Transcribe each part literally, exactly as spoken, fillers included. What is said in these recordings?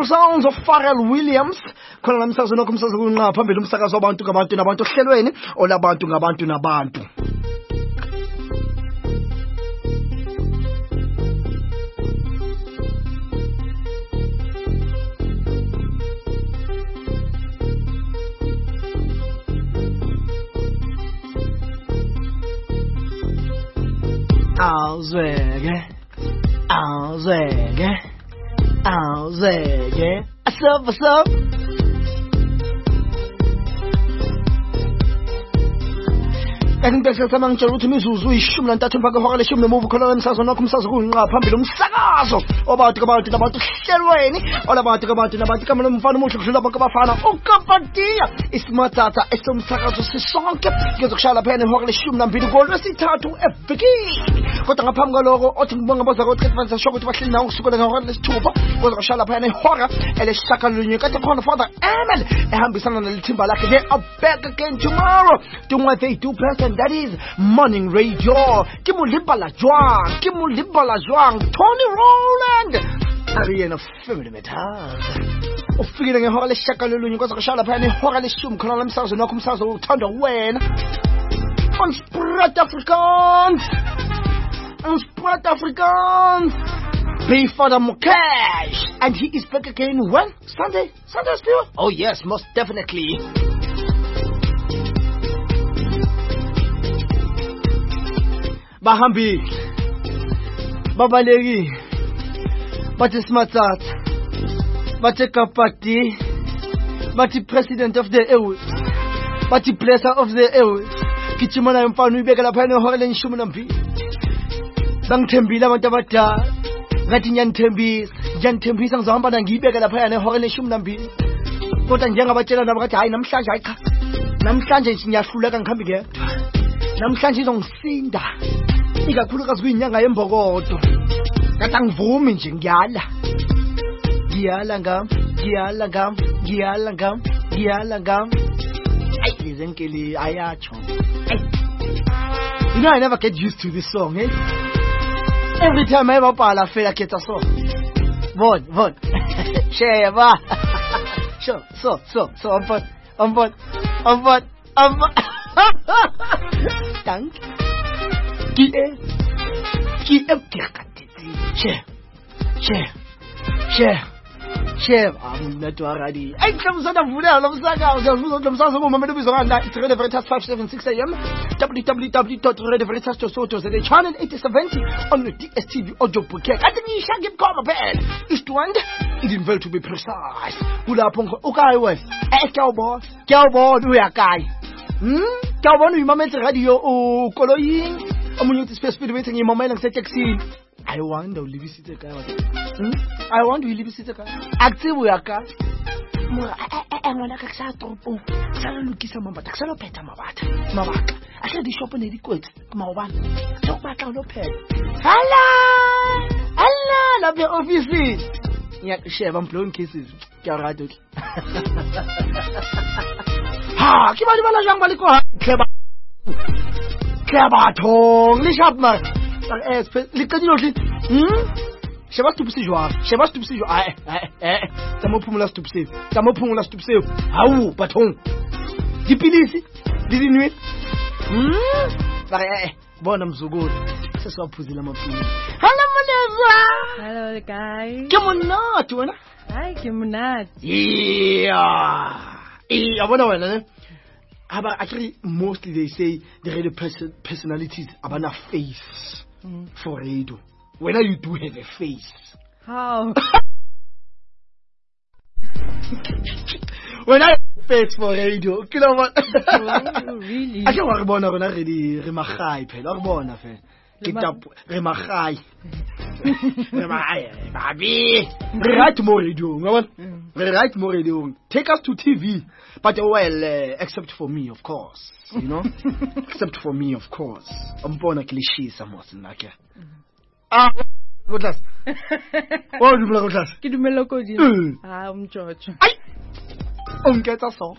Beautiful sounds of Pharrell Williams. Khona namsakazo nokho umsakazo kunqa phambili umsakazo wabantu ngabantu nabantu ohlelweni olabantu ngabantu nabantu. Awuzweke, awuzweke, awuzweke. Asap, asap. Kanti sama ngitshela ukuthi imizuzu uyishumi nantathu mpaka ihora leshumi nomuvu khona emsakazo nokho umsakazo kunqa phambili umsakazo obantu kabantu nabantu hlelweni olabantu kabantu nabantu kamele umfana umuhle kudlula bonke abafana ukapatia isimathatha esomsakazo sisonke ngizokushala phela ihora leshumi nambili ngolwesithathu eviki kodwa ngaphambi kwaloko othi ngibonga baza ukuthi kufanele sisho ukuthi bahleli nawo kusukela ngehora lesithupha kuzokushala phela ihora eleshakalunye kade khona Father Emel ehambisana nelithimba lakhe they are back again tomorrow doing what they do best, and that is morning radio. Kimulibala Juan, Kimulibala Juan, Tony Rowland. Ariana family metal. Ufike ngehora leshakalunye kuzokushala phela ihora leshumi khona lamsakazo nokho umsakazo uthanda wena. On Sprat Afrikaans. On Sprat Afrikaans. Pay Father Mukesh. And he is back again when? Sunday? Sunday still? Oh yes, most definitely. Bahambi. Babalegi. Bati Smatat. Bati Kapati. Bati President of the Earth. Bati Blesser of the Earth. Kichimana mfano ibeka la phana ihora lenshumi nambili. Bangithembile abantu abadala. Ngathi nyanithembisa, nyanithembisa ngizohamba ngiyibeka lapha yana ihora leshumi nambili. Kodwa njengabatshela nabo ngathi hayi namhlanje hayi cha. Namhlanje ngiyahluleka ngikhambi ngedwa. Namhlanje izongisinda. Ikakhulukazi kuyinyanga yembokodo. Ngathi angivumi nje ngiyala. Ngiyala ngam, ngiyala ngam, ngiyala ngam, ngiyala ngam. Ay lizenkeli ayacho. You know I never get used to this song, eh? Every time I ever parle, I feel like it's a song. Vod, vod. Sheva. So, so, so, so, on vod, on vod, on vod, on vod. Dank. Qui est, qui est, Chef, chef, chef, chef. Ah, mon nettoir a dit. Hey, comme ça, vous voulez, alors ça, comme ça, vous m'avez besoin d'un tiret de Veritas five seventy-six A M. w w w dot radio veritas dot soto z channel eighty seventy on the D S T V audio bouquet. I think you shall give come a bed. East one, it is well to be precise. Ula pongo, okay, well, eh, cowboy, cowboy, do ya guy. Hmm? Cowboy, you moment radio, oh, coloring. I'm going to space speed waiting in my mind and say taxi. I wonder, will you see the guy? Hmm? I wonder, will you see the guy? Active, we are car. I want to get out of the salon. Kiss a mamba, taxalo pet, Mavata, Mavaka. I said the shop on the liquid, Mawan. Talk back on the pet. Hello! Hello! Love your office. Yeah, chef, I'm blowing kisses. Garado. Ha! Keep on the young Balico. Clever. Clever tongue. Lishap, man. Look at you. Hmm? Cheva tu psi joa, cheva tu psi joa. Eh, eh, eh. Tamo pumula tu psi. Tamo pumula tu psi. Au, patron. Di pilisi, di nuit. Hmm? Pare eh. Bon am so good. Ce soit poser la mapine. Hello Maneza. Hello guys. Kemonat, tu na? Hi, kemonat. Yeah. Eh, abona wena ne? But actually, mostly they say the radio person personalities have a face mm. for radio. When you do have a face. How? When I have a face for radio, you know what? Oh, really? I can't work on already. Remachai, pe. Arbona, fe. Get up, remachai. Remachai, baby. Rewrite more radio. Rewrite more radio. Take us to T V. But well, uh, except for me, of course. You know? Except for me, of course. I'm born a cliché somewhat in like ah, good class. Oh, you good class. Kidu meloko di. Ah, um George. Ay! Um get us all.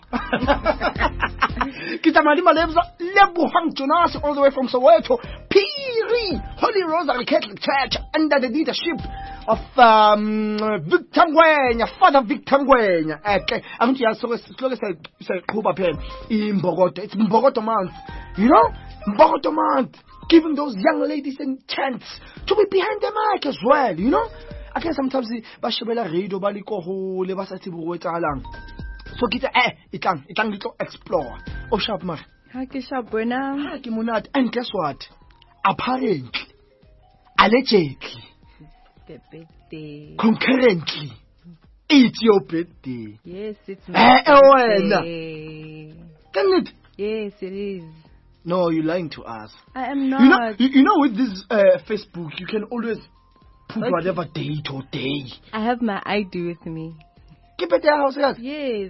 Kita mali malebza lebu hang Jonas all the way from Soweto. Piri Holy Rosary Catholic Church under the leadership of um, Victor Ngwenya, Father Victor Ngwenya. Okay, I'm going to ask you say Kuba in Bogota. It's Bogota month. You know? Bogota month. Giving those young ladies a chance to be behind the mic as well, you know? I guess sometimes bashebela radio baliko ho le ba sa tsebo go etsahalang. So kita eh itlang itlang litlo explore. Oh sharp man. Ha ke sharp wena. Ha ke monate. And guess what? Apparently, allegedly, The birthday. concurrently, it's your birthday. Yes, it's Eh, my eh, wena. birthday. Can it? Yes, it is. No, you're lying to us. I am not. You know, you, you know, with this uh, Facebook, you can always put Okay. whatever date or day. I have my I D with me. Keep it there, house guys. Yes.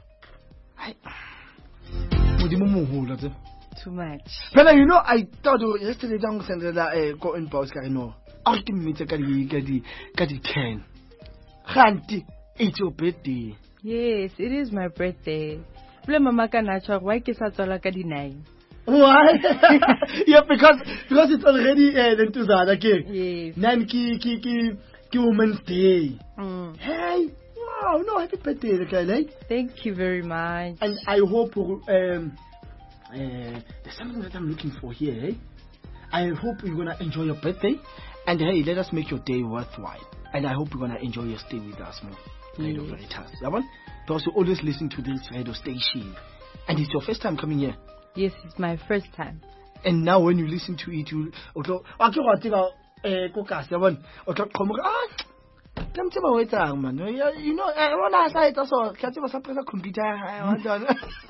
Too much. But you know, I thought oh, yesterday, John sent that uh, go in boss. I know. Ultimately, get the get the ten. Hanti, it's your birthday. Yes, it is my birthday. Bule mama ka na tshwa why ke sa tswala ka di nine. Why? Yeah, because because it's already uh, the two that okay. Yes. Nine ki ki ki ki Women's Day. Mm. Hey, wow, no, happy birthday, okay, like. Thank you very much. And I hope um uh, there's something that I'm looking for here. Eh? I hope you're gonna enjoy your birthday, and hey, let us make your day worthwhile. And I hope you're gonna enjoy your stay with us more. Radio Yes. Veritas, that one. Because you always listen to this radio station, and it's your first time coming here. Yes, it's my first time. And now when you listen to it, you okay. Okay, what you eh kokas, that one. Okay, come on. Ah, come to my waiting, man. You know, I wanna say it also. Can't you press a computer? I want done.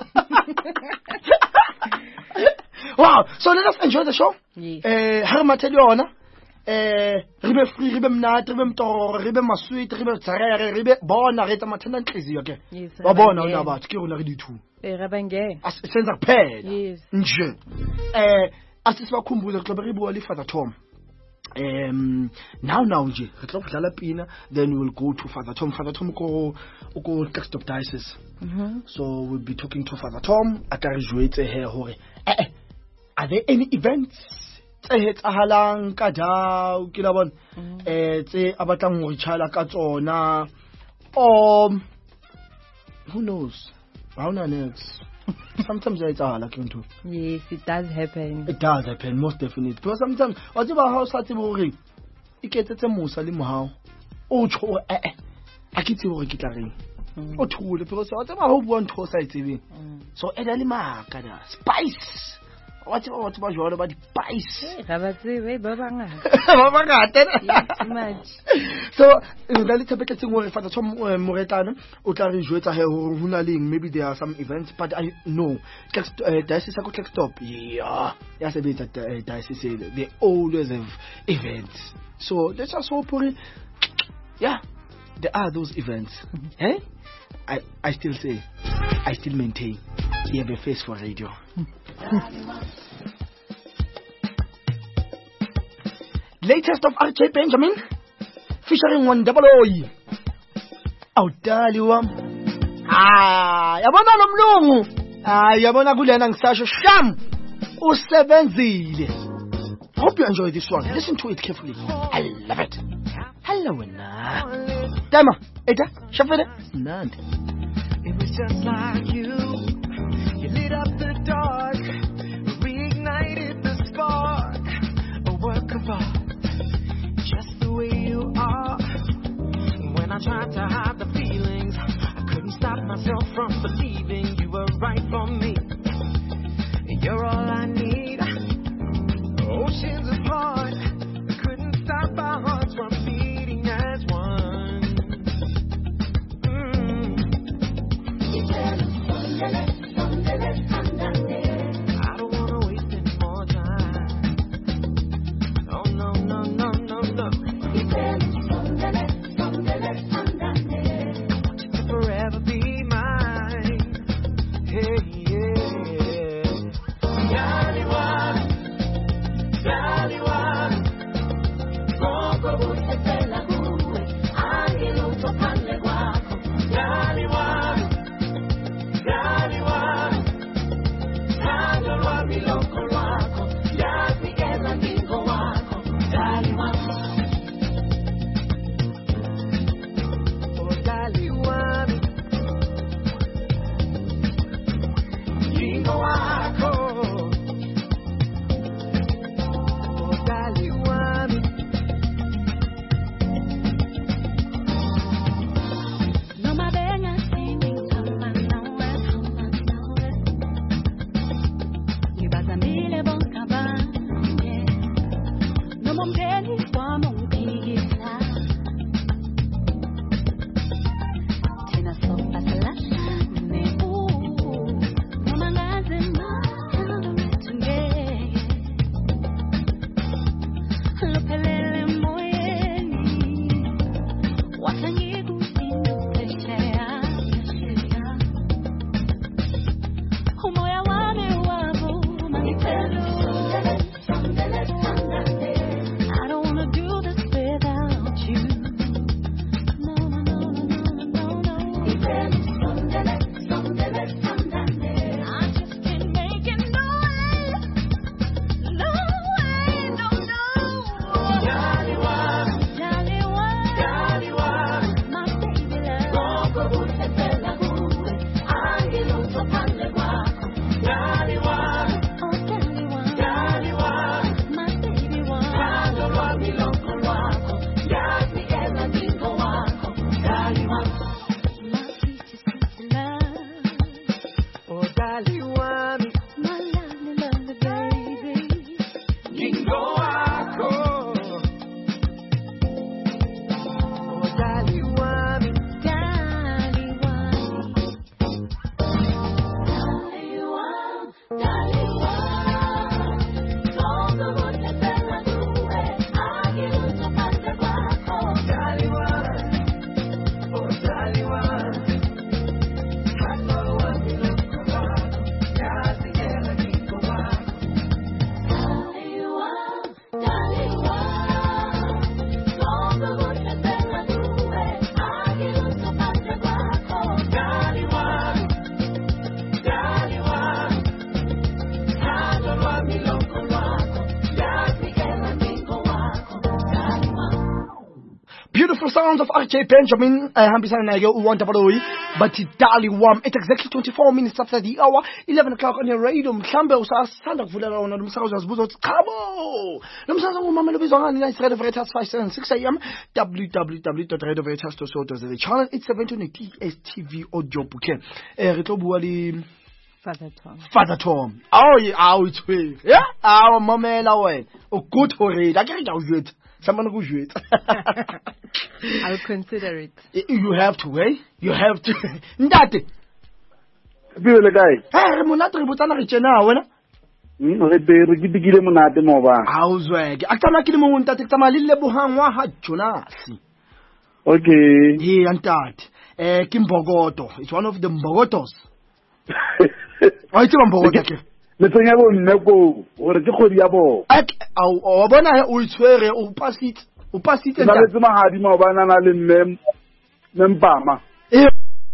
Wow, so let us enjoy the show. Yes. Eh, Harma tell you honor. Eh, ribe free, ribe mnat, ribe mtor, ribe masweet, ribe tsarere, ribe bona reta mathanda ntliziyo ke. Yes. Wa bona Rabangele. una batho ke rona re dithu. Eh, Rabangele. Asenza kuphela. Yes. Nje. Eh, asisibakhumbuze xa re bua le Father Tom. Um now now nje re tlo dlala pina, then we'll go to Father Tom. Father Tom ko ko Klerksdorp diocese. Mhm. So we'll be talking to Father Tom. A ka re jwetse he hore eh eh are there any events tse etsahalang ka dao ke la bona eh tse a batlang ho ritjhala ka tsona, or who knows, how na next. Sometimes it's all like into Yes, it does happen. it does happen, most definitely, because sometimes what about how sa tse bo re iketsetse musa le mohao o tsho eh eh a ke tse hore ke tla reng Mm. o thule because what about how bua ntho sa itsebeng. Mm. So ela le maka da spice what about what about jwalo ba di spice Eh, ga ba tsebe ba bangata. ba bangata. Yes, too much. So nda le tshepetse ngwe Father Tom moretlana o tla re jwetsa he hore ho na leng, maybe there are some events, but I know diocese ya go Klerksdorp yeah ya sebetsa uh, diocese they always have events, so let's just hope hore yeah there are those events. Eh I I still say I still maintain you have a face for radio. Latest of R J Benjamin featuring one double O. Awudali wam. Ah, yabona lo mlungu. Ah, yabona kulena ngisasho sham. Usebenzile. Hope you enjoy this one. Listen to it carefully. I love it. Hello wena. Dama, eta, shafele. Nandi. It was just like you. You lit up the dark, reignited the spark. A work of art, just the way you are. When I tried to hide the feelings, I couldn't stop myself from believing you were right for me. You're all I need. Oceans apart, couldn't stop our hearts from beating as one. Mm. I don't wanna waste any more time. Oh no. Beautiful sounds of R J Benjamin. I hambisana naye uWantabaloyi. But Dali Wam. It's exactly twenty-four minutes after the hour. eleven o'clock on your radio. Mhlambe usasanda kuvulela wona lumsakazo uzibuza uthi chabo. Lumsakazo ngumamela ubizwa ngani na Radio Veritas five seven six a m w w w dot radio veritas dot co dot za. Channel eight seventy on D S T V audio bouquet. Eh re tlo bua le Father Tom. Father Tom. Oh yeah, awu itwe. Yeah? Awu mamela wena. O good already. I can't go it. Someone who do it. I'll consider it. You have to, eh? You have to. Ndate. Bile guy. Eh, re monate re botsana re tsena wena. Mm, re be re gidigile monate mo ba. Awuzweke. Akutama kile mo ntate kutama lile buhangwa ha Jonas. Okay. Yeah, ntate. Eh, Kimbogoto. It's one of the Mbogotos. Wa itse Mbogoto ke. Le tsenya bo nne ko gore ke khodi ya bo. Au o bona o itshwere o pasitse o pasitse nta. Le tsema hadi mo bana na le nne nempama. Eh.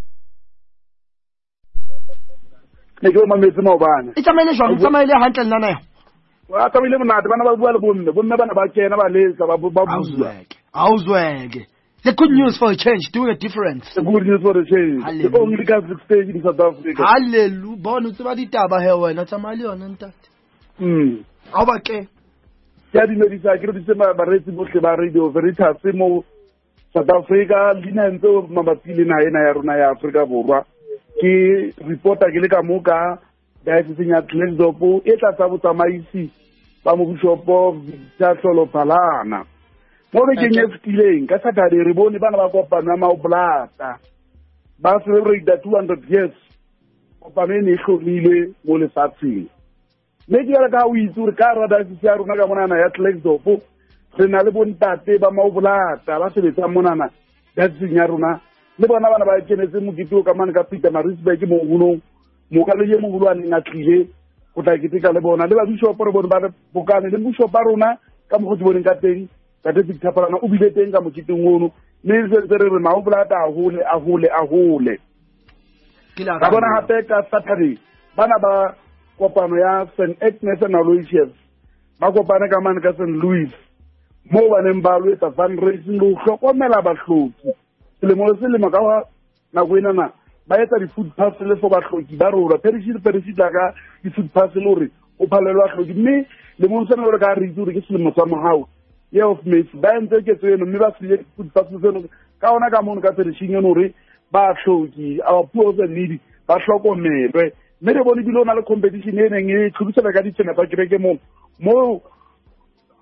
Le go mametse mo bana. E tsamaile jwang tsamaile hantle nna na. Wa tsamaile monate bana ba bua le bonne bonne bana ba kena ba letsa ba ba bua. Awuzweke. Awuzweke. The good news for a change, doing a difference. The good news for a change. Hallelujah. The only Catholic state in South Africa. Hallelujah. Bona tseba ditaba he wena tsamali yona ntate. Mm. How ba ke? Ya di medisa ke re tsema ba retsi bohle ba Radio Veritas mo South Africa lina ntse mabapi le na ena ya rona ya Africa borwa. Ke reporter ke le ka moka diocese ya Klerksdorp e tla tsa botsamaisi ba mo bishopo tsa Tlolo Phalana. Mo be ke nyeftileng ka Saturday re bone bana ba kopana ma oblata. Ba celebrate the two hundred years. Kopane ne hlomile mo lefatsheng. Me ke ra ka o itse ka rada se ya rona ka monana ya Klerksdorp. Re na le bontate ba ma oblata ba sebetsa monana ya tsinya rona. Le bona bana ba kenetse mogito ka mane ka Peter Marisburg mo ngulong. Mo ka le ye mo ngulwane nga tlile go tla ketika le bona le ba bishop re bona ba bokane le bishop ba rona ka mo go tsibone ka teng. Ka te dikthapalana o bile teng ka motšiteng ono mme se re re maobolata a hole a hole a hole ka bona gape ka Saturday bana ba kopano ya Saint Agnes and Aloysius ba kopane ka mane ka Saint Louis mo ba neng ba lo etsa fundraising le go hlokomela bahloki selemo le selemo ka nako enana ba etsa di-food parcel for bahloki ba rona perishile perishile ka di-food parcel gore o phalelwa bahloki mme le mo ntse re ka re itse gore ke selemo sa mogao ye of Messi ba ntse ke tseno mme ba se food parcel seno ka ona ka mono ka perishing eno re ba hloki our poor and needy ba hlokomelwe mme re bone bilona le competition e neng e tlhodisela ka ditsena ba kereke mo mo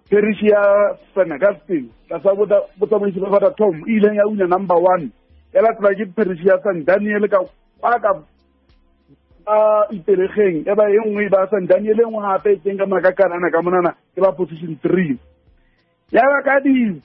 parish ya Saint Augustine ka sa bota bota mo itse Father Tom ile ya una number one ya la tla ke parish ya Saint Daniel ka pa ka a iteregeng e ba engwe ba Saint Daniel engwe hape teng ka makakana ka monana ke ba position three ya ba ka di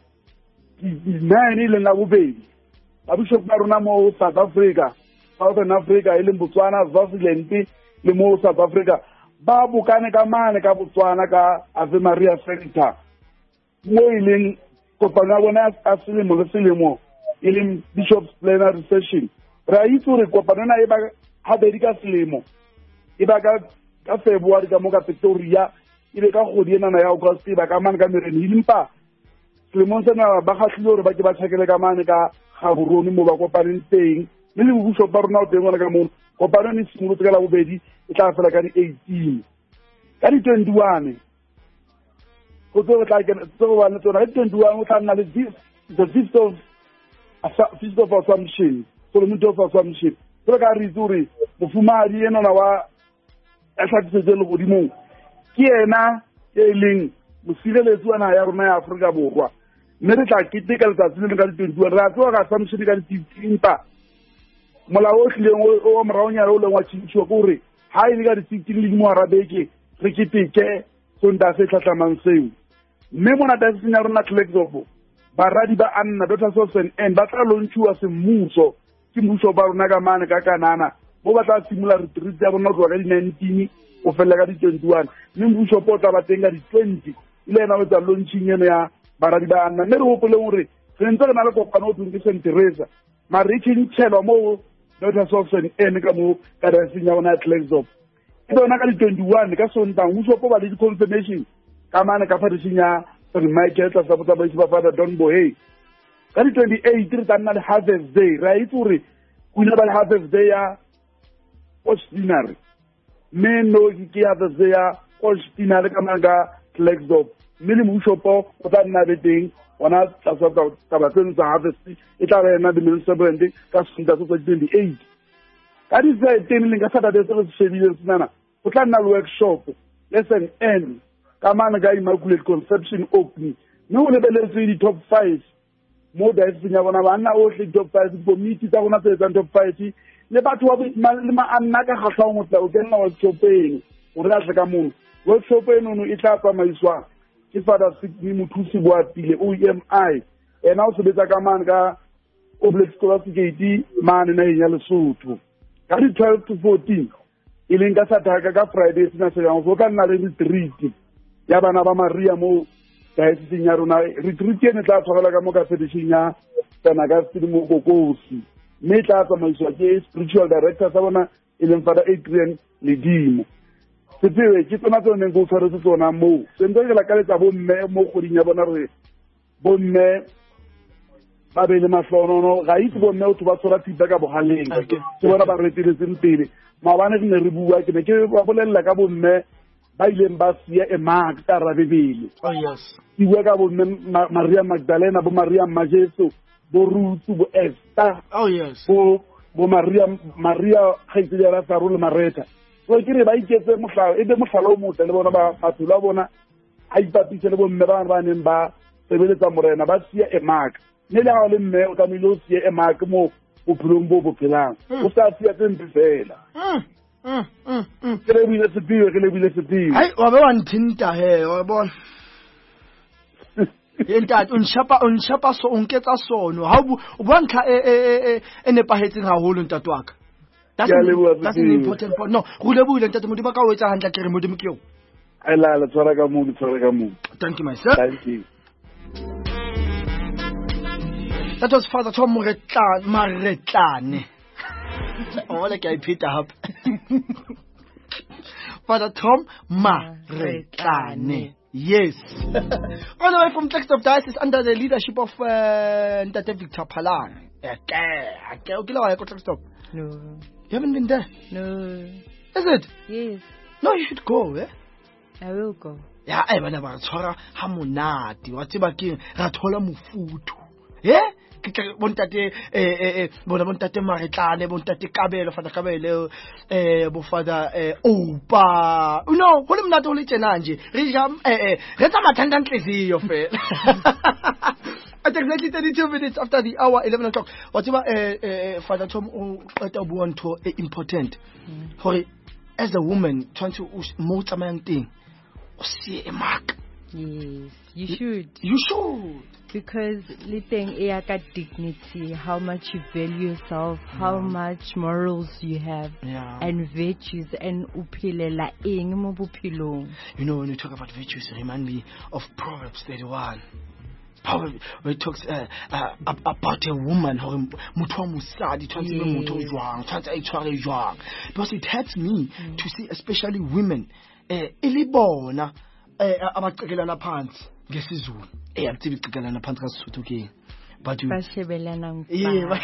nine ile la bobedi ba bishop ba rona mo South Africa Southern Africa ile Botswana Swaziland le mo South Africa ba bukane ka mane ka Botswana ka Ave Maria Center mo ile kopana bona a selemo le selemo ile Bishop's Plenary Session ra itse re kopana na e ba ha be di ka selemo e ba ka ka February ka mo ka Pretoria ile ka godi ena na ya August ba ka mane ka mereni impa selemo sena ba khatlile hore ba ke ba tshekele ka mane ka Gaborone mo ba kopaneng teng le le butso ba rona o teng wona ka mo kopana ni simolo tsela bobedi e tla fela ka di eighteen ka di twenty-one go tlo tla ke tso ba le tsona di twenty-one o tla nna le the fifth of fifth of Assumption so le motho of Assumption so ka re tsuri mofumadi ena na wa a tlhatsetse le godimo ke ena e leng mosireletsi wa naha ya rona ya Afrika Borwa mme re tla keteka letsatsi le ka di twenty-one ra tsoga ka Assumption ka di fifteen pa molao o tlileng o moraonyana o leng wa tšhintšhiwa ke gore ha e le ka di sixteen le mo arabeke re keteke sonta se tlhatlamang seo mme mona taseng ya rona Klerksdorp baradi ba anna Daughters of Saint Anne ba tla lontšhiwa semmuso ke mmuso ba rona ka mane ka kanana mo ba tla simula retreat ya bona go ka di nineteen o fela ka di twenty-one mme mmuso po tla ba teng ka di twenty ile ena o tla launching ena ya baradi ba anna mme re hopole gore re ntse re na le kopano o tseng ke Saint Teresa ma re tšhintšhelwa mo Daughters of Saint Anne ka mo ka raseng ya bona Klerksdorp e bona ka di twenty-one ka Sontaga mmuso po ba le di confirmation ka mane ka farishing ya Saint Michael tla sa botsa ba itse ba Father Don Bohey ka di twenty-eight re tla nna le Harvest Day ra itse gore kuna ba le Harvest Day ya Ostinary mme no ke Harvest Day ya Ostinary ka manga Klerksdorp mme le mmuso po o tla nna be teng ona tla sa ka ba tsena sa Harvest e tla re na di municipal ka Sontaga sa twenty-eight ka di seventeen le ka Saturday se se shebile tsana o tla nna le workshop lesson end ka mane ga Immaculate Conception opening no le beletse di top five mo da se nya bona bana o hle top five committee tsa bona tse tsa top five le batho ba le ma anna ka khatla o motla o kenna workshop eng o re a ka mono workshop eno no e tla tsamaiswa ke Father Sidney Muthusi Boatile O M I ena o sebetsa ka mane ka Oblate Scholastic mane na ya Lesotho ka di twelve to fourteen ile nka Saturday ka Friday sina se yang go ka nna le retreat ya bana ba Maria mo diocese ya rona retreat ene tla tshwarela ka mo ka fedishing ya Saint Augustine mo Kokosi mme tla tsamaiswa ke spiritual director sa bona e leng Father Adrian Ledimo sepewe ke tsona tsone go tshwaretse tsona mo se ntse ke la ka letsa bo mme mo goding ya bona re bo mme ba be le mahlonono ga itse bo mme o tloba tsora tipa ka bohaleng ke bona ba reteletseng pele maabane ke ne re bua ke ne ke ba bolella ka bo mme ba ileng ba sia e mak ka rabebele oh yes ke bua ka bo mme Maria Magdalena bo Maria Majeso bo Ruth bo Esther oh yes bo bo Maria Maria Khaitsela sa role Mareta so ke re ba iketse mohlalo e be mohlalo o motle le bona ba batula bona a ipapise le bo mme ba ba neng ba sebeletsa morena ba sia e mak ne le ha le mme o ka milo sia e mak mo bophelong bo bopelang o sa sia tse fela mm mm mm ke le bile sepiwe ke le bile sepiwe ai wa ba wa nthinta he wa bona enta unshapa unshapa so unketsa sono ha o bua ntlha e e e nepahetseng haholo ntatwaka that's that's an important point no go le buile ntate modimo ka o etsa hantla ke re modimo ke yo ai la la tsara ka mo tsara ka mo thank you my sir thank you that was Father Tom Maretlane Maretlane oh like I picked up Father Tom Maretlane yes all the way from Klerksdorp Diocese under the leadership of uh, Ntate Victor Phalane okay okay okay la ya ko Klerksdorp No. You haven't been there? No. Is it? Yes. No, you should go, eh? I will go. Yeah, I bana ba tshwara ha monate wa tseba ke ra thola mofuthu. Eh? ke tla bontate eh eh bona bontate Maretlane bontate Kabelo Father Kabelo eh bo Father eh Opa you know go le mnate o le tsena nje re ja eh re tsa mathanda ntleziyo fela at exactly thirty-two minutes after the hour eleven o'clock whatever eh eh Father Tom o qeta bua ntho e important hore as a woman trying to mo tsamayang teng o see a mark. Yes, you should. You should. Because liteng e ya ka dignity, how much you value yourself, how much morals you have, Yeah. and virtues, and uphilela eng mo bophelong. You know, when you talk about virtues, it reminds me of Proverbs thirty-one. Proverbs, where it talks uh, uh, about a woman, her motho wa mosadi, tshwantse be motho o jwang, tshwantse a itshware jwang. Because it hurts me mm. to see, especially women, eh, ili bona, eh, abacekelana phansi ngesizulu. Eh, abutibi cekelana phansi kaSotho ke. But you Bashebelana ngpa.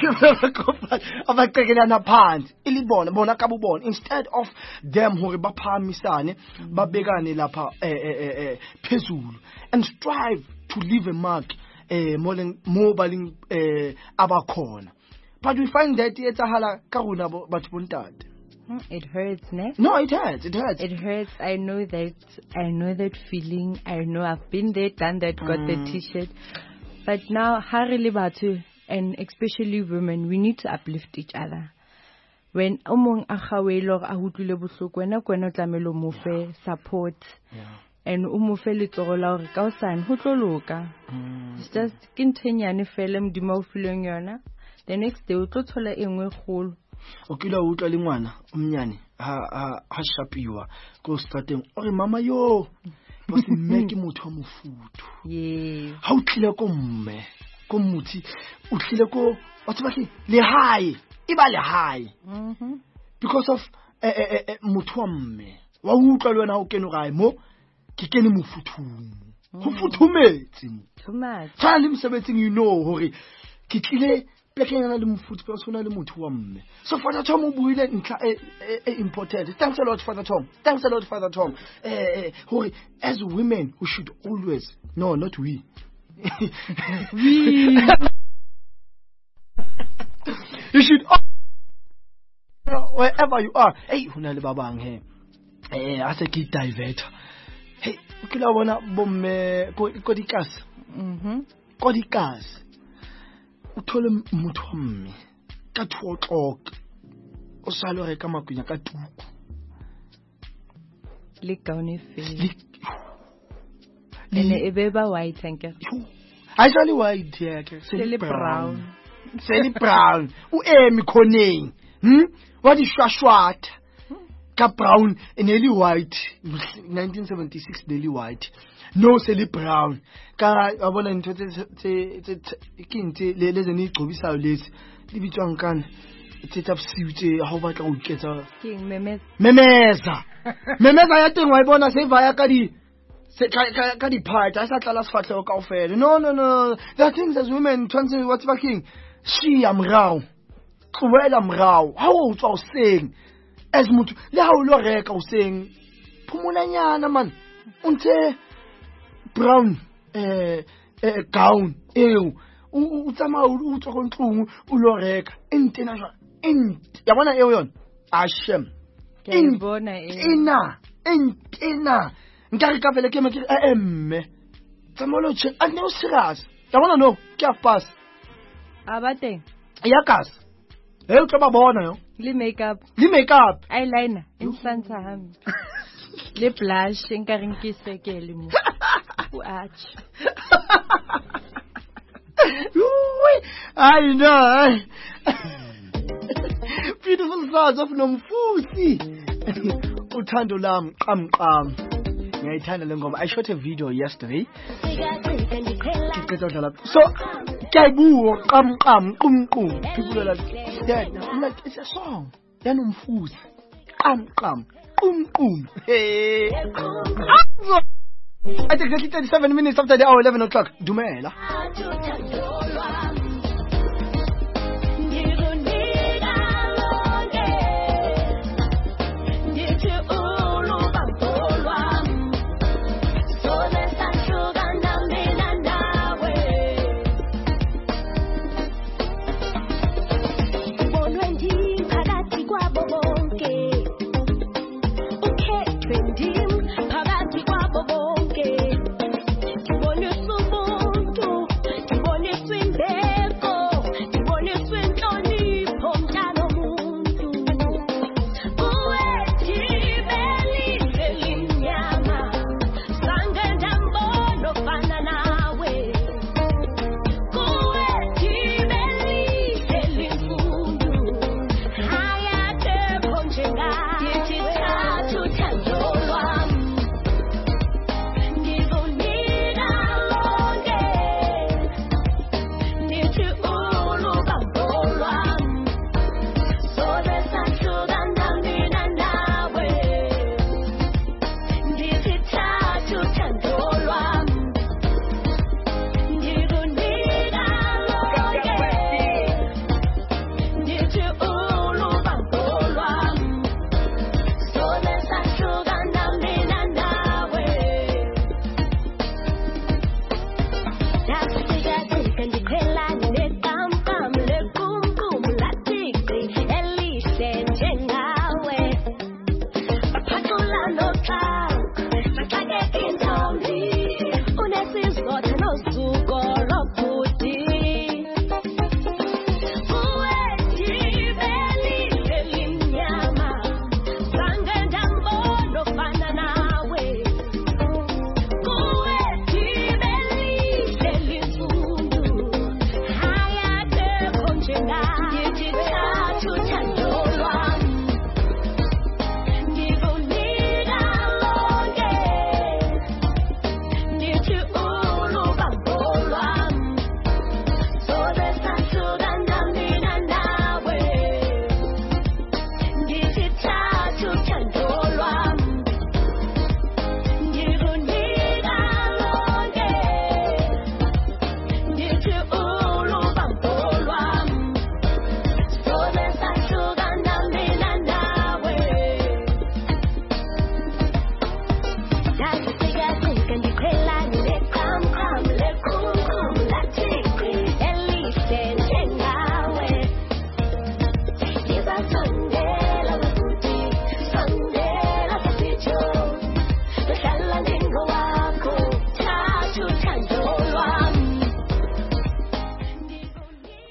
Yeah, abacekelana phansi. Ili bona, bona kabubona. Instead of them hore baphamisane, babekane lapha eh eh eh phezulu and strive to leave a mark eh more more baling eh abakhona. But we find that etsahala ka rona batho bontate. It hurts, ne? No, it hurts. It hurts. It hurts. I know that. I know that feeling. I know I've been there, done that, got Mm. the T-shirt. But now, harili batu, and especially women, we need to uplift each other. When omong akawelo ahutule busuk, when a kweno tlamelo mufe support, Yeah. and umufe litorola or kausan hutoloka. Mm. It's just kintenyane felem di mo feeling yona. The next day, utotola engwe khulu. Okay, la utlwa le ngwana omnyane ha ha ha shapiwa go starting ore mama yo bo se mme ke motho wa mofutu. Yes. Ha o tlile ko mme ko mmuti o tlile ko wa tseba ke le hae e ba le hae Mhm. because of eh eh eh motho wa mme wa utlwa le wena ha o kene gae mo ke kene mofuthung go futhumetse Too much. tshwana le mosebetsing you know hore ke tlile plekeng le mofuthi because hona le motho wa mme. So Father Tom o buile ntlha e e important. Thanks a lot Father Tom. Thanks a lot Father Tom. Eh eh hore as women we should always no not we. We. You should wherever you are. Hey, hona le babang he. Eh ase ke divert. Hey, ke la bona bomme ko ko dikase. Mhm. Ko dikase. Uthole motho wa mme ka two o'clock o sa lo reka makunya ka tuku Le kaone fe. le Ene ebe ba white anke. I sa le white here ke Le brown. Seli brown u emi khoneng hm wa di shwashwata ka brown ene le white nineteen seventy-six le white no seli brown ka wa bona ntho tse tse ke ntse le le zeni igcobisayo lesi libitswang kana tse tsa bosiutse ha o batla go iketsa King memes. memeza memeza ya teng wa ibona se va ya ka di se ka ka- ka di part a sa tlala sefatlhego kaofela no no no there are things as women tshwanetse what's fucking she am rao tloela mrao ha o tswa o seng as motho le ha o lo reka o seng phumulanyana man o ntse brown eh eh gown eo o tsama o tswa go ntlong o lo reka entena jwa ent ya bona eo yona a shem Ke a bona e. ena entena nkare ka vele ke me ke e emme tsama lo che a ne o serious ya bona no ke a pass Abate. ya kas e o tlo ba bona yo Le makeup. le makeup Eyeliner. Insanta ham. Le blush. Nka rinkise ke le mo. O arch. Ooh, I know. Beautiful sounds of Nomfusi. Uthando lam qam qam. Ngiyayithanda le ngoma. I shot a video yesterday. Ngicela udlala. So, kyayibuo qam qam qum qum. People are like, Dad, I'm like, it's a song. Ya Nomfusi. Qam qam qum qum. Hey. At exactly thirty-seven minutes after the hour eleven o'clock. Dumela.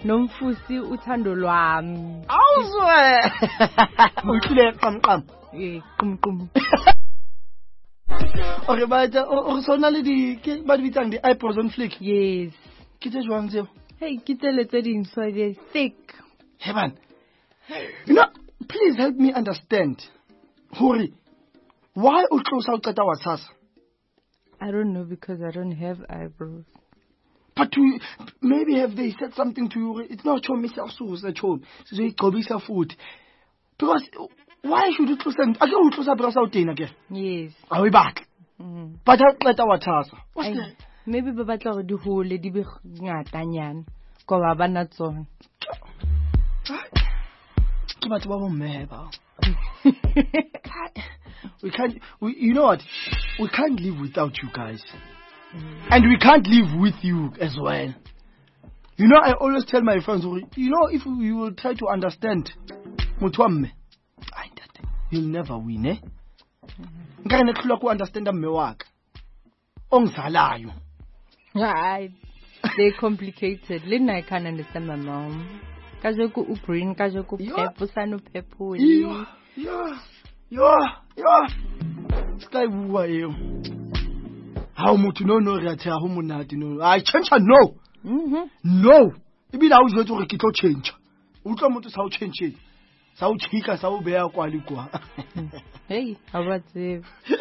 Nomfusi uthando lwami. Awuzwe. Uhlule qam qam. Eh, qum qum. Okay, but o sona le di ke ba di bitsang di eyebrows on flick. Yes. Ke tse jwang tseo? Hey, ke tse le tse ding so they thick. Heaven. You know, please help me understand. Hori. Why o tlosa o qeta wa tshasa? I don't know because I don't have eyebrows. But to, maybe have they said something to you? It's not chom myself so it's a chom. So you go yourself food. Because why should you close and I don't close up out in again? Yes. Are we back? Mm-hmm. But I let our task. What's that? Maybe ba batla go di hole di be ngata nyana. Go ba bana tsona. Ke batho ba bo mme ba. We can't we, you know what? We can't live without you guys. Mm. And we can't live with you as well. You know, I always tell my friends, you know, if we will try to understand Mutwamme, you'll never win, eh? Ngaka ne tlhola go understand mme wa ka. Ongzalayo. Right. They're complicated. Lena I can't understand my mom. Kajoko u green, kajoko purple, sano purple. Yeah, yeah, yeah, yeah. Sky bua eo. How much no no re a tsaya ho monate no. I change no. Mhm. No. Ebile ha o jwetsa gore ke tlo change. O tlo motho sa o change. Sa o chika sa o beya kwa le kwa. Hey, how about it?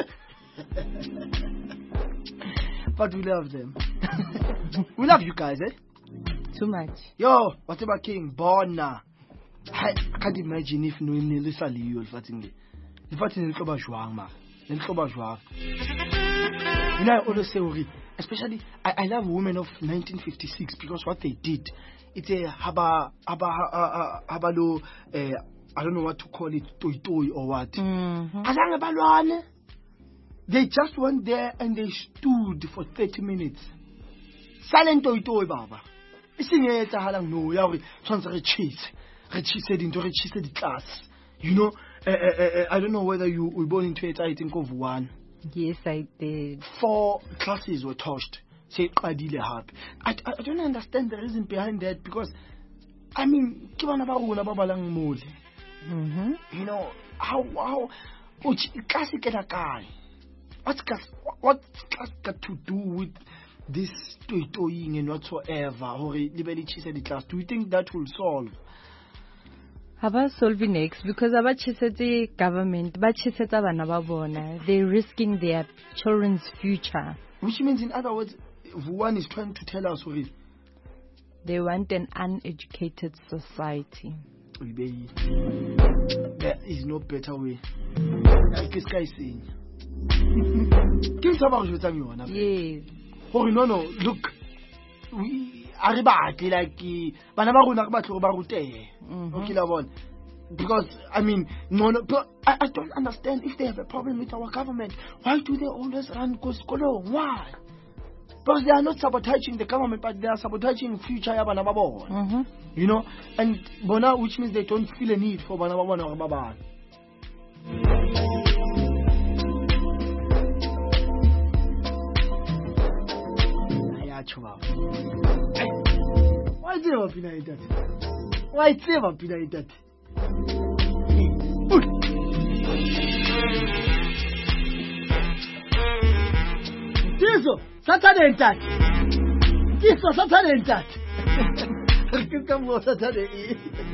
But we love them. We love you guys, eh? Too much. Yo, what about King Bona? I, I can't imagine if no one else are you fatting. The fatting is over Joang, ma. Then over Joang. You know, I always say, especially, I, I love women of nineteen fifty-six because what they did, it's a haba, haba, habalo, uh, I don't know what to call it, toy toy or what. Mm-hmm. They just went there and they stood for thirty minutes. Silent toy toy, Baba. No, re cheese. Re cheese into re cheese the class. You know, uh, uh, uh, I don't know whether you were born into it, I think of one. Yes, I did. Four classes were touched. Say, I, I, I don't understand the reason behind that because, I mean, mm-hmm. You know, how, how, what's class, what's class got to do with this toying and whatsoever, or liberally cheese the class? Do you think that will solve? How about solving next? Because about the government, but they're risking their children's future. Which means, in other words, one is trying to tell us what they want an uneducated society. There is no better way. This guy is saying. Yes. Oh no no! Look, we are back like Banama Barute. Okay, one. Because I mean, no, no. But I, I don't understand if they have a problem with our government. Why do they always run Koskolo? Why? Because they are not sabotaging the government, but they are sabotaging future Banababo. Mm-hmm. You know, and Bona, which means they don't feel a need for Banabon or Baba. Why is it up in that? Why is it up in that? Tiso, Saturday that. Tiso, Saturday that. Come on, Saturday.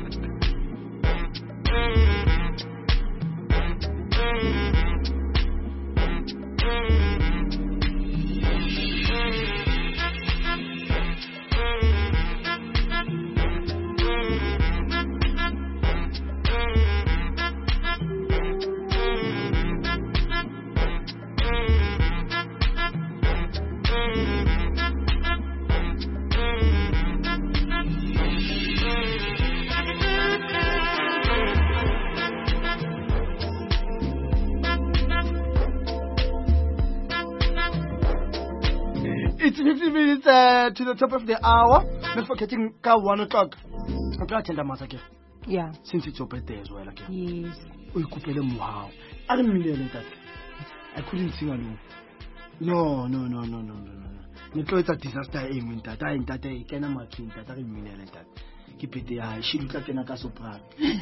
It's fifty minutes uh, to the top of the hour. Not forgetting one o'clock. I'm trying to tell them again. Yeah. Since it's your birthday as well again. Yes. We could play them wow. I didn't mean that. I couldn't sing alone. No, no, no, no, no, no, no. It's a disaster aim in that. I ain't that I can't imagine that. I didn't mean that. ke birthday ya hae Sheila o tla kena ka soprano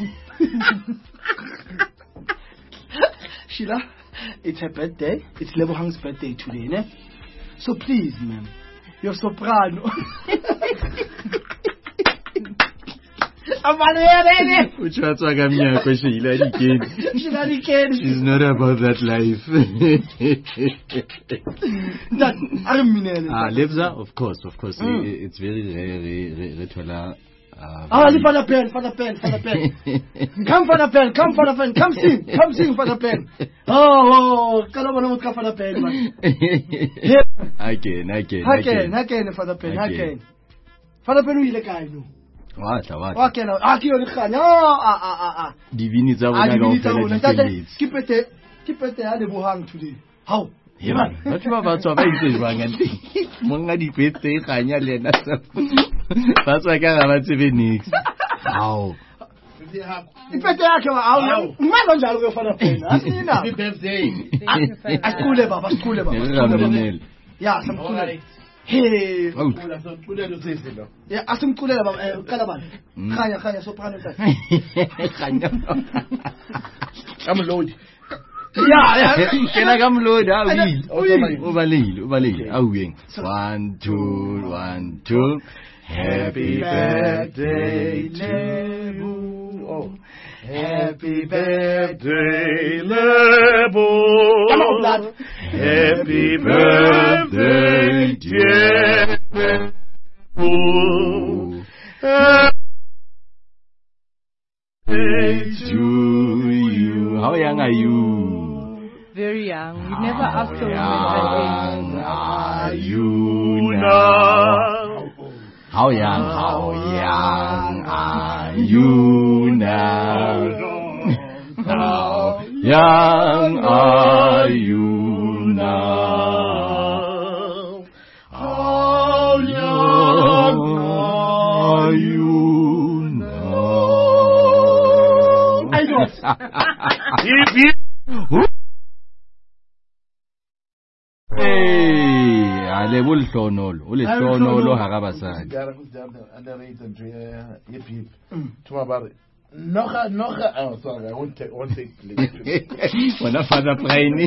Sheila it's her birthday it's Lebohang's birthday today ne so please ma'am your soprano Which was like I'm here because Sheila again. Sheila again. She's not about that life. That I mean. Ah, Lebza, of course, of course. Mm. It, it's very rare, rare, Ah, the father pen, father pen, father pen. Come father pen, come father pen, come sing, come sing father pen. Oh, kalabana mut ka father pen man. Again, again, again, again, father pen, again. Father pen o ile kae no? Whatla whatla. Okay now, a ke yo le khanya. Ah ah ah ah. Divini tsa bona ka ofela di Keep it, keep it ya Lebohang today. How? Yeah, batho ba ba tswa ba itse jwang ante. Monga di petse khanya le na sa. Ba tswa ka ga ba tsebe nix. How? Ipete yakhe wa awu. Ngimalo njalo ke fana phela. Asina. Happy birthday. Asikhule baba, asikhule baba. Yeah, samkhule. Hey. Yeah, asimkhulela baba, uqala bani? Khanya khanya soprano tata. Khanya. I'm load. Yeah, yeah. Kena kam load ah oui. Ubalile, ubalile. Awuyeng. one two one two. Happy birthday Lebo. Oh. Happy birthday Lebo. Come on, lad. Happy birthday dear Lebo. Happy to you. How young are you? Very young. We never asked her How women young are you now? How young, how young are you now? How young are you now? How young are you now? I know. If you Hey, ale bulhlonolo, ulhlonolo ha ka basadi. Underrated hip hip. Tumabare. Noga noga oh sorry, I won't take won't take place. Wona father brain.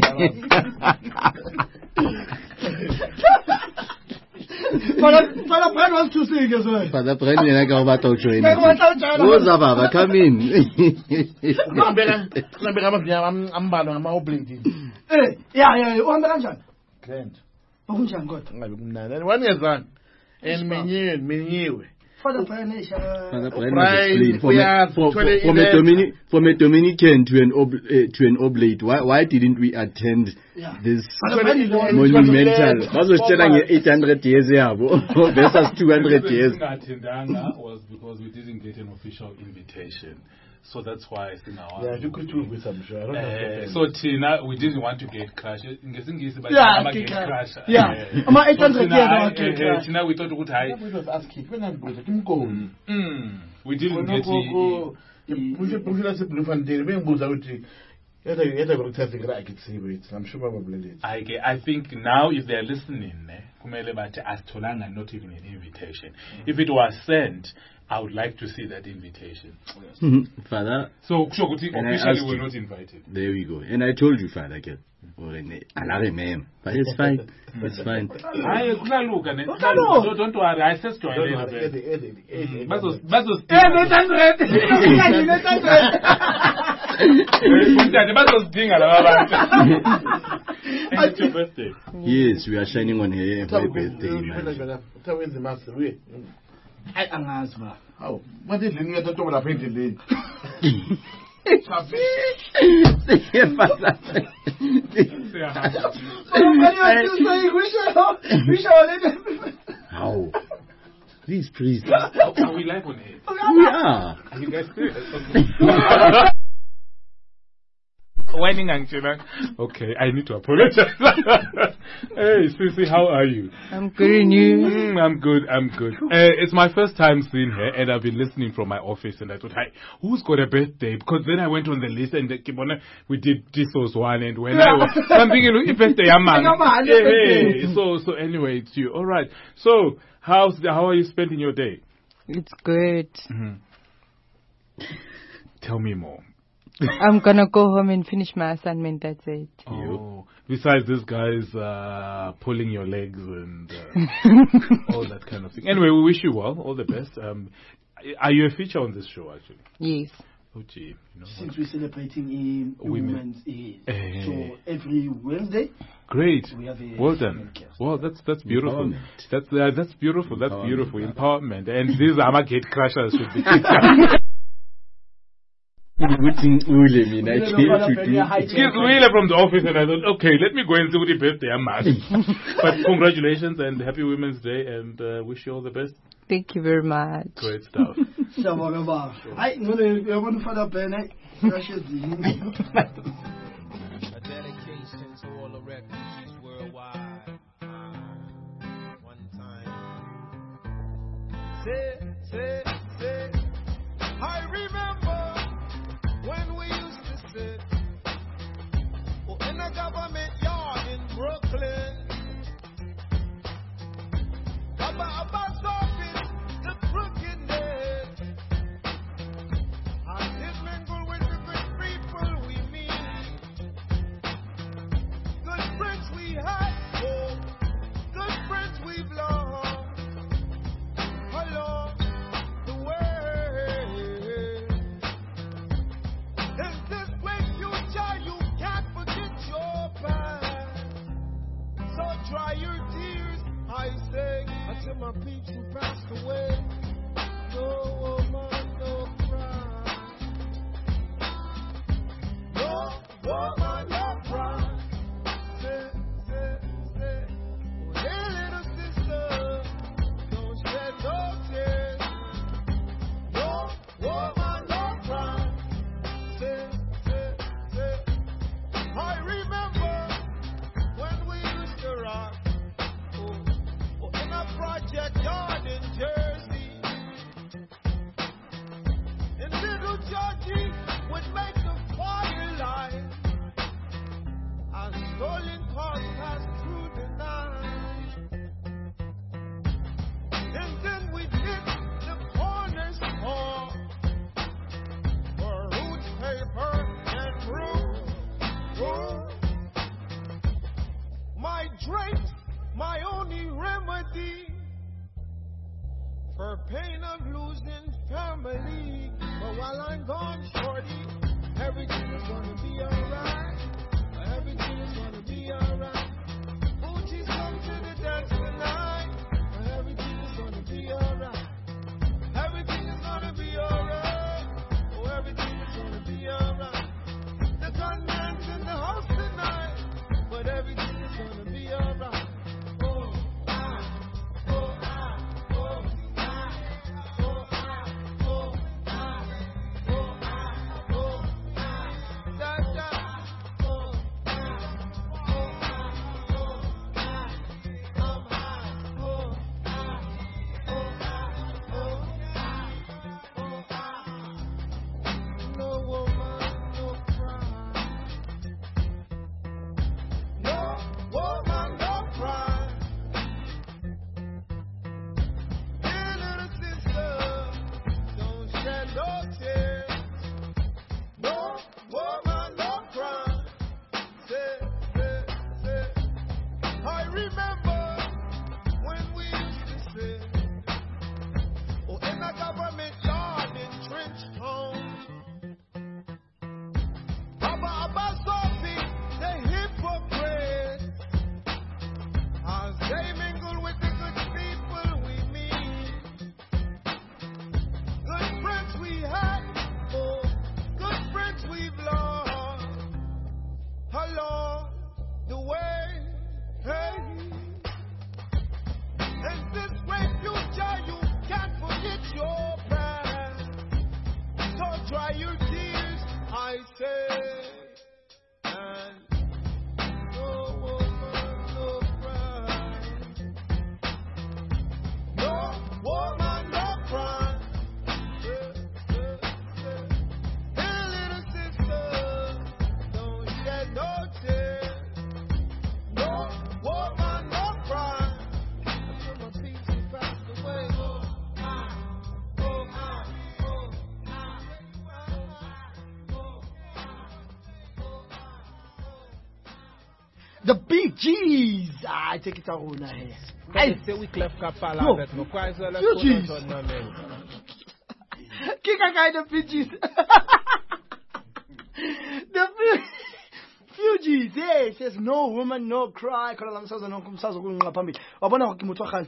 Father father Brad wants to sing as well. Father brain yena ka ba to join. Ke go tla join. Woza baba, come in. Ngambeka ngambeka amafnya ambalo ngama oblate. Eh, yeah yeah, uhamba kanjani? Grand. Okunjani kodwa? Ngabe kumnandi. One years on. En menyiwe, menyiwe. Father Brian Esha. Father Brian is from a, from, from a Dominic, from a Dominican to an ob, uh, to an oblate. Why why didn't we attend Yeah. this monumental? Bazositshela nge eight hundred years yabo versus two hundred years. Attendanga was because we didn't get an official invitation. So that's why I think our Yeah, you could do with some sure. Uh, so Tina, we didn't want to get crushed. Yeah, get crushed. Yeah, ama eight hundred years ago get crushed. Tina, we thought we could hide. We was asking when I'm going to go. Mm. We didn't get it. We should push us to Bloemfontein. We move out. Yeah, yeah, yeah. I can see it. I'm sure probably. I I think now if they're listening, kumele bathi asitholanga not even an invitation. If it was sent, I would like to see that invitation. Father. So, officially we're not invited. There we go. And I told you, Father, again. I remember. But it's fine. It's fine. I don't don't worry. I said to her. Bazo bazo. Eh, eight hundred. eight hundred. Bazo sting ala baba. It's your birthday. Yes, we are shining on her birthday. Tell me the master way. I angazi ba. Hawu, manje ndlini uyathotoba lapha endleleni. How? Please, please. Are we live on air? We are. Are you guys serious? Whining and chilling. Okay, I need to apologize. Hey, Sissy, how are you? I'm good, and you? Mm, I'm good, I'm good. Uh, it's my first time seeing her, and I've been listening from my office, and I thought, hey, who's got a birthday? Because then I went on the list, and the, we did this was one, and when I was, I'm thinking, look, birthday, I'm man. Hey, hey. So, so anyway, it's you. All right. So, how's the, how are you spending your day? It's good. Mhm. Tell me more. I'm gonna go home and finish my assignment. That's it. Oh, besides this guy's uh, pulling your legs and uh, all that kind of thing. Anyway, we wish you well. All the best. Um, are you a feature on this show, actually? Yes. Oh, gee. You know Since what? we're celebrating in Women. Women's Day. Eh. So every Wednesday, Great. we have a Well done. female guest. Well, that's that's beautiful. Empowerment. That's uh, that's beautiful. That's Empowerment, beautiful. brother. Empowerment. And these Amagate crushers should be kicked out. Excuse Ule, mina, I came to do- Excuse Wheeler from the office, and I thought, okay, let me go and see what the birthday I'm at. But congratulations and happy Women's Day, and uh, wish you all the best. Thank you very much. Great stuff. Siyabonga baba. Hayi ngone uyabona ufana Ben hayi. Rashidini. A dedication to all the refugees worldwide. Uh, one time. Say, say, say. I remember when we used to sit oh, in a government yard in Brooklyn. About a bus office, the crookedness. I did mingle with the good people we meet. Good friends we had, oh, good friends we've lost along the way. In this great future, you can't forget your past. So dry your tears, I say, until my peeps who passed away. No woman, no cry. No woman, no cry. Say, say, say, oh, hey little sister, don't shed no tears. No woman, no cry. Say, say, say, I remember when we used to rock. Oh, oh, in a project yard in Jersey. And little Georgie would make the party light. Our stolen cars passed through the night. And then we hit the corner store for roots, paper, and room. Oh, my drink, my only remedy for pain of losing family. But while I'm gone, shorty, everything is gonna be alright. Everything is gonna be alright. Fuji's come to the dance tonight. Everything is gonna be alright. Everything is gonna be alright. Oh, everything is gonna be alright. The gunman's in the house tonight, but everything is gonna be alright. Oh, I, oh, I, oh, I, oh, I, oh, I, oh, I, oh, I, da, da, oh, I, oh, I, The Bee Gees. I take it out here. Hey, say we cleft Kapala. No. That no quite so Bee Gees. Kika guy the Bee Gees. The Fugees, yeah, it says no woman, no cry. Kala lamsaza no kumsaza kunqa phambili. Wabona ke motho wa khana.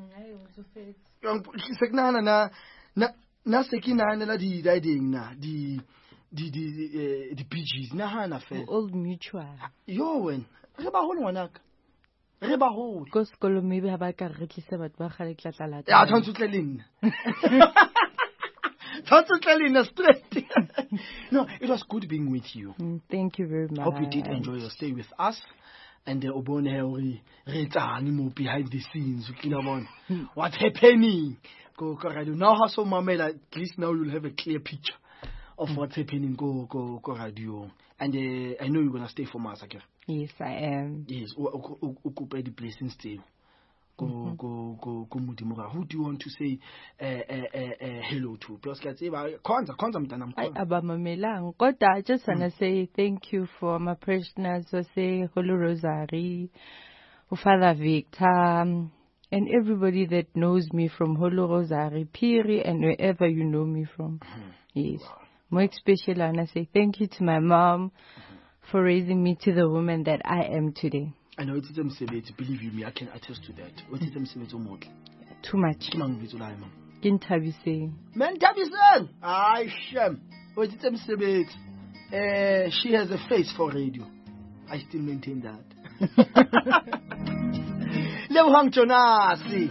Seknana na na na sekina la di riding na di di di di Bee Gees na hana fe. Old Mutual. Yo wen, re ba holo ngwanaka. Re ba holo. Ko sekolo maybe ha ba ka re tlisa batho ba gale tlatlalata. Ya tshwantse tle le nna. Tshwantse tle le nna straight. No, it was good being with you. Mm, thank you very much. Hope you did enjoy your stay with us. And the obone re re tsane mo behind the scenes. What's happening? Go go radio. Now how so mamela, at least now you'll have a clear picture of what's happening go go go radio. And uh, I know you're gonna stay for massacre. Yes, I am. Yes, occupy the place and stay. Go go go go Mudimura. Who do you want to say uh, uh, uh, uh, hello to? Because I say kwanza kwanza mtana I abamamelang. Kodwa I just wanna say thank you for my parishioners. So say Holy Rosary, Father Victor, um, and everybody that knows me from Holy Rosary, Piri, and wherever you know me from. Yes. More especially, and I say thank you to my mom for raising me to the woman that I am today. I know it's them believe you me, I can attest to that. What is them Too much. Kintabise. Man Tabisen! I sham. What is them Uh she has a face for radio. I still maintain that. Lebohang Jonasi.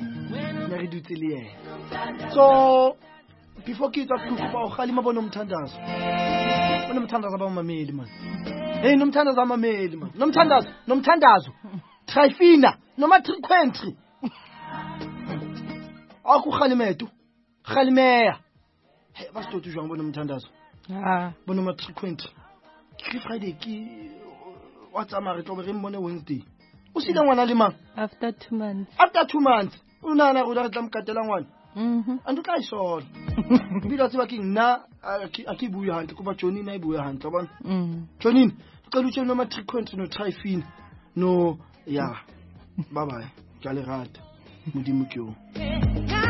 So before kids are cook for Halima Bonomtandas. Bonomtandas about my maid man. Hey, nomthandazo amameli man. Nomthandazo, nomthandazo. Trifina, noma triquentry. Aku khalimetu. Khalimeya. Hey, basto tu jwang bona nomthandazo. Ah, bona ma triquentry. Ki Friday ki what's amare tlo re mmone Wednesday. O sile ngwana le mang? After two months. After two months. Una na go ra tla mkatela ngwana. Mhm. And tla isola. Bila tseba ke nna a ke buya hantle kuba Johnny na ibuya hantle bona. Mhm. Johnny cela utshe no matriquent no trifine no yeah bye bye ke a le rata modimo ke o